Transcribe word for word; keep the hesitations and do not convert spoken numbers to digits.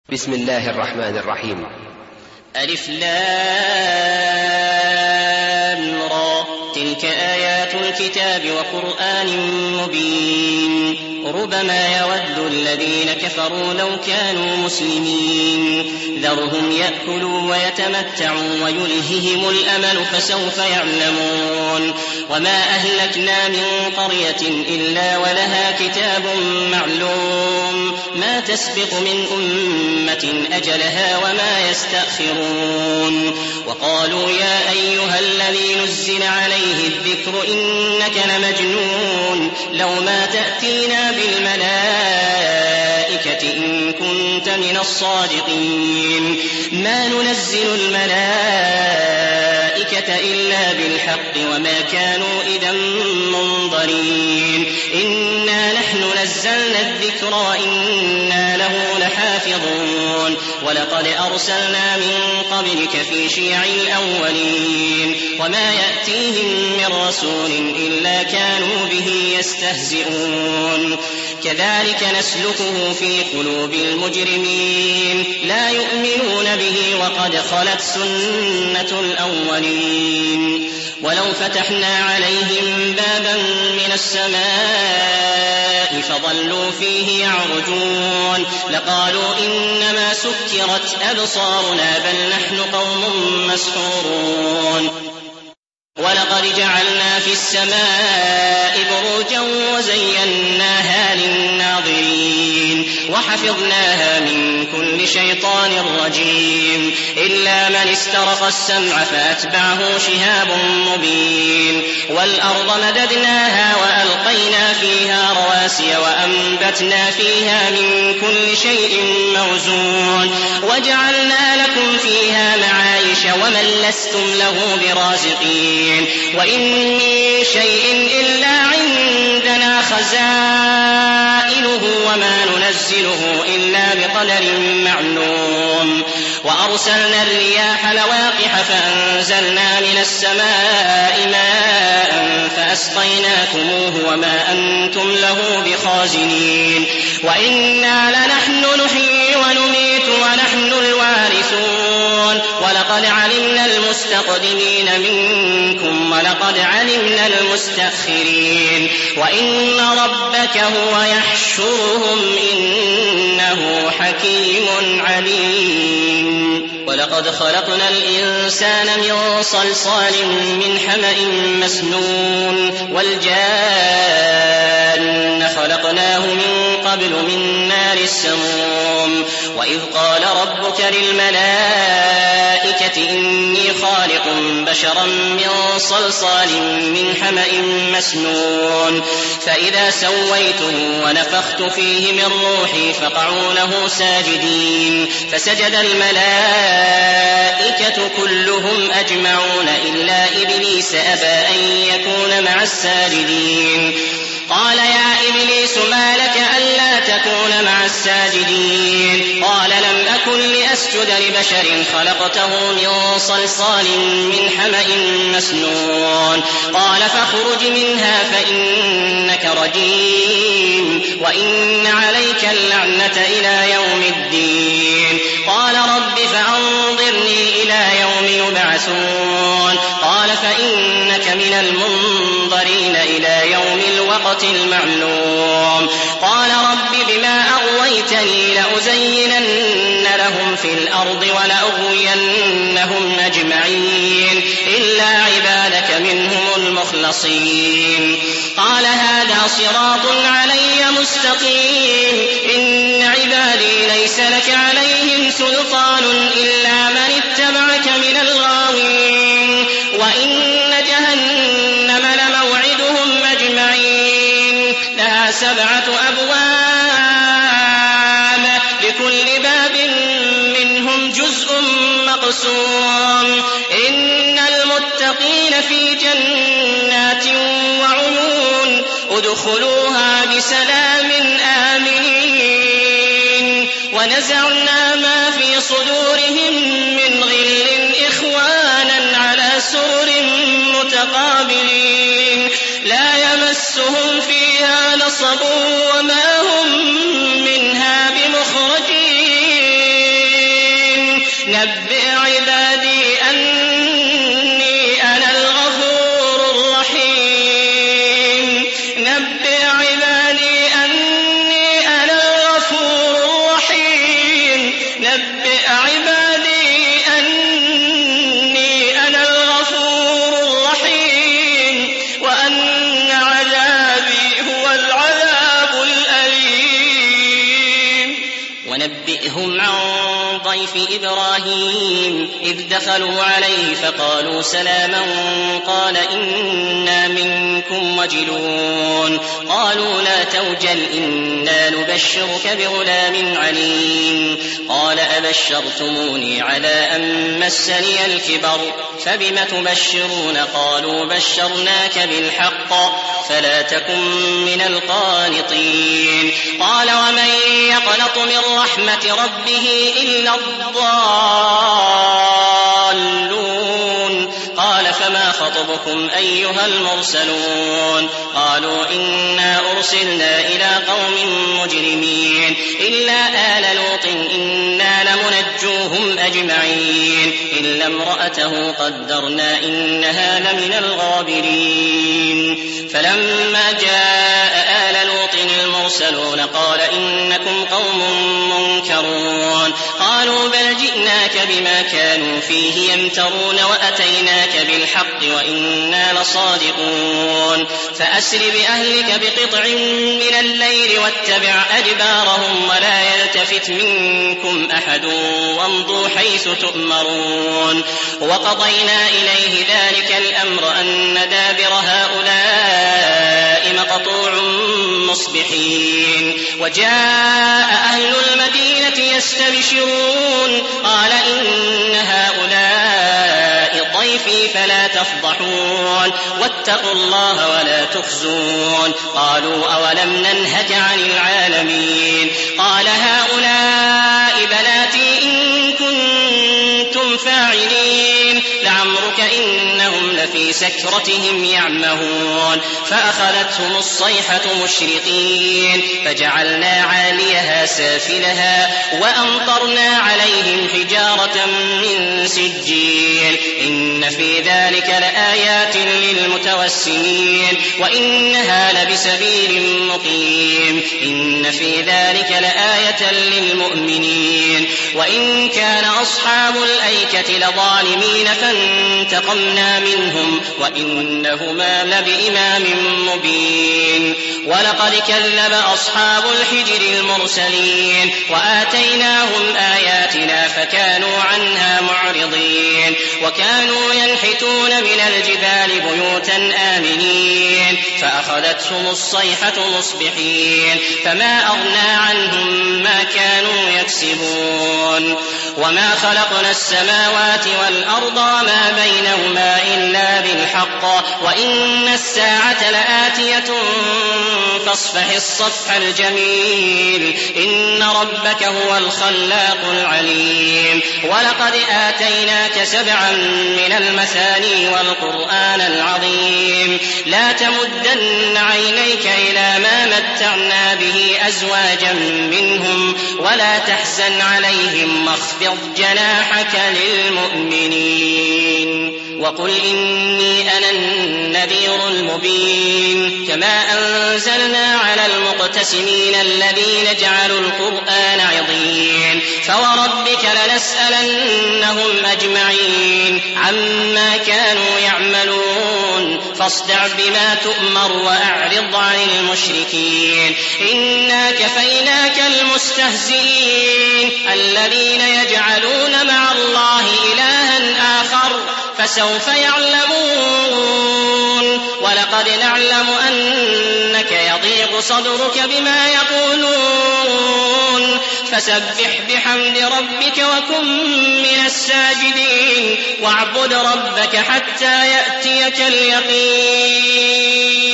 بسم الله الرحمن الرحيم. ألف لام را تلك آيات الكتاب وقرآن مبين ربما يود الذين كفروا لو كانوا مسلمين ذرهم يأكلوا ويتمتعوا ويلههم الأمل فسوف يعلمون وما أهلكنا من قرية إلا ولها كتاب معلوم ما تسبق من أمة أجلها وما يستأخرون وقالوا يا أيها الذي نزل عليه الذكر إنك لمجنون لو ما تأتينا بالملائكة إن كنت من الصادقين ما ننزل الملائكة إلا بالحق وما كانوا إذا منظرين إنا نحن نزلنا الذكر وإنا له لحافظون ولقد أرسلنا من قبلك في شيع الأولين وما يأتيهم من رسول إلا كانوا به يستهزئون كذلك نسلكه في قلوب المجرمين لا يؤمنون به وقد خلت سنة الأولين ولو فتحنا عليهم بابا من السماء فظلوا فيه يعرجون لقالوا إنما سكرت أبصارنا بل نحن قوم مسحورون ولقد جعلنا في السماء بروجا وزيناها للناظرين وحفظناها من كل شيطان رجيم إلا من استرق السمع فأتبعه شهاب مبين والأرض مددناها وألقينا فيها رواسي وأنبتنا فيها من كل شيء موزون وجعلنا لكم فيها معايش ومن لستم له برازقين وإن من شيء إلا عندنا خزائنه وما ننزله إلا بقدر معلوم وأرسلنا الرياح لواقح فأنزلنا من السماء ماء فأسقيناكموه وما أنتم له بخازنين وإنا لنحن نحيي ونميت ونحن الوارثون ولقد علمنا المستقدمين منكم ولقد علمنا المستأخرين وإن ربك هو يحشرهم إنه حكيم عليم ولقد خلقنا الإنسان من صلصال من حمأ مسنون والجان خلقناه من قبل من نار السموم وإذ قال ربك للملائكة إني خالق بشرا من صلصال من حمأ مسنون فإذا سويته ونفخت فيه من روحي فقعوا له ساجدين فسجد الملائكة كلهم أجمعون إلا إبليس أبى أن يكون مع الساجدين قال يا إبليس ما لك ألا تكون مع الساجدين قال لم أكن لأسجد لبشر خلقته من صلصال من حمأ مسنون قال فاخرج منها فإنك رجيم وإن عليك اللعنة إلى يوم الدين قال رب فأنظرني إلى يوم يبعثون قال فإنك من المنظرين إلى يوم الوقت المعلوم قال رب بما أغويتني لأزينن لهم في الأرض ولأغوينهم أجمعين إلا عبادك منهم المخلصين قال هذا صراط علي مستقيم إن عبادي ليس لك عليهم سلطان إلا من اتبعك من الغاوين وإن جهنم لموعدهم أجمعين لها سبعة أبواب لكل باب منهم جزء مقسوم إن المتقين في جنات وعيون ادخلوها بسلام آمنين ونزعنا ما في صدورهم من غل إخوانا على سرر متقابلين لا يمسهم فيها نصب وما هم منها بمخرجين نبئ عبادي أني أنا الغفور الرحيم نبئ عبادي أني أنا الغفور الرحيم نبئ عبادي أني أنا الغفور الرحيم وأن عذابي هو العذاب الأليم ونبئهم عن ضيف إبراهيم إذ دخلوا عليه فقالوا سلاما قال إنا منكم وجلون قالوا لا توجل إنا نبشرك بغلام عليم قال أبشرتموني على أن مسني الكبر فبم تبشرون قالوا بشرناك بالحق فلا تكن من القانطين قال ومن يقنط من رحمة ربه إلا الضالون قال فما خطبكم أيها المرسلون قالوا إنا أرسلنا إلى قوم مجرمين إلا آل لوط إنا لمنجوهم أجمعين إلا امرأته قدرنا إنها لمن الغابرين فلما جاء آل لوط المرسلون قال إنكم قوم منكرون قالوا بل جئناك بما كانوا فيه يمترون وأتيناك بالحق وإنا لصادقون فأسر بأهلك بقطع من الليل واتبع أدبارهم ولا يلتفت منكم أحد وامضوا حيث تؤمرون وقضينا إليه ذلك الأمر أن دابر هؤلاء مقطوع مصبحين وجاء أهل المدينة يستبشرون قال إن هؤلاء ضيفي فلا تفضحون واتقوا الله ولا تخزون قالوا أولم ننهك عن العالمين قال هؤلاء بناتي إن كنتم فاعلين لعمرك إنهم لفي سكرتهم يعمهون فأخذتهم الصيحة مشرقين فجعلنا عاليها سافلها وأمطرنا عليهم حجارة من سجيل إن في ذلك لآيات للمتوسمين وإنها لبسبيل مقيم إن في ذلك لآية للمؤمنين وإن كان أصحاب الأيكة لظالمين فانتقمنا منهم وإنهما لبإمام مبين ولقد كذب أصحاب الحجر المرسلين وآتيناهم آياتنا فكانوا عنها معرضين وكانوا ينحتون من الجبال بيوتا آمنين فأخذتهم الصيحة مصبحين فما أغنى عنهم ما كانوا يكسبون وما خلقنا السماوات والأرض وما بينهما إلا بالحق وإن الساعة لآتية فاصفح الصفح الجميل إن ربك هو الخلاق العليم ولقد آتيناك سبعا من المثاني والقرآن العظيم لا تمدن عينيك إلى ما متعنا به أزواجا منهم ولا تحزن عليهم واخفض جناحك للمؤمنين وقل إني أنا النذير المبين كما أنزلنا على المقتسمين الذين جعلوا القرآن عضين فوربك لنسألنهم أجمعين عما كانوا يعملون فاصدع بما تؤمر وأعرض عن المشركين إنا كفيناك المستهزئين الذين يجعلون مع الله إلها آخر فسوف يعلمون ولقد نعلم أنك يضيق صدرك بما يقولون فسبح بحمد ربك وكن من الساجدين واعبد ربك حتى يأتيك اليقين